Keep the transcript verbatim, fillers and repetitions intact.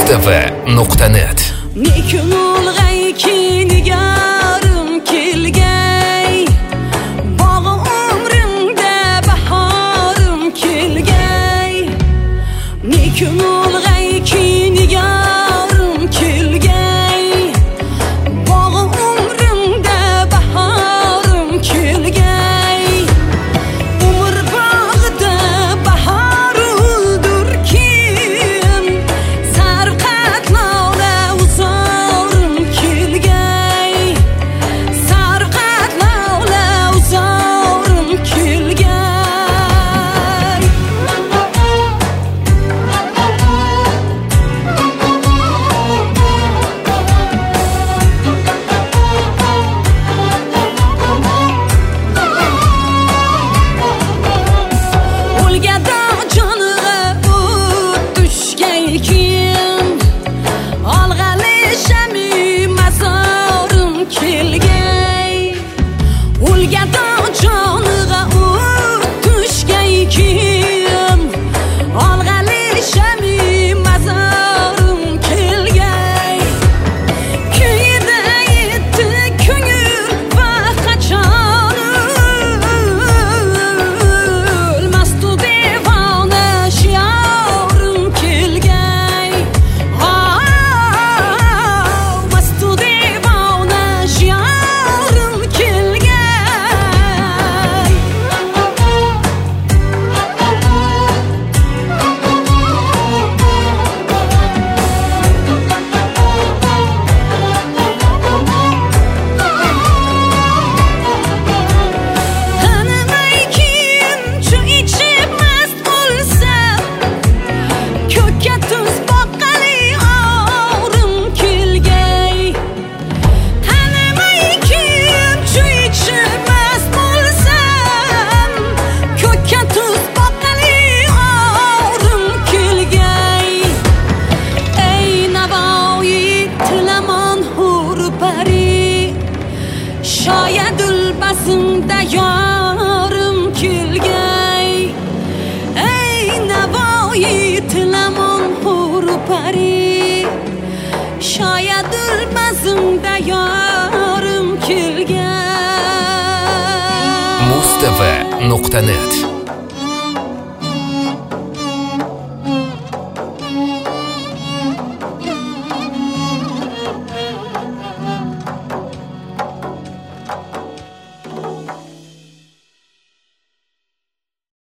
mustafa nuqta net. Nekun ulg'ay ki nigarim kelgay, bog'i umrimda bahorim kelgay. Nekun ulg'ay ki nigarim kelgay, bog'i umrimda bahorim kelgay. Umr bog'ida bahor uldurkim, sarqat lola uzorim kelgay, sarqat lola uzorim kelgay. O'lganda joniga o't tushgaykin, olg'alishami mazorim kelgay. O'lganda joniga o't tushgaykin, olg'alishami mazorim kelgay. Kuyida yetdi ko'ngil va qachon o'lmasdi devona shiyorim kelgay. Olmasdi devona shiyorim kelgay. Tanimaykin shu ichib mast bo'lsam, ko'kka tuz boqqali orim kelgay. Tanimaykin shu ichib mast bo'lsam, ko'kka tuz boqqali orim kelgay. Ey Navoiy tilamon hurpari, shoyad ulbasimda yorim kelgay. Ey Navoiy tilamon hurpari, shoyad ulbasimda yorim kelgay. mustafa nuqta net.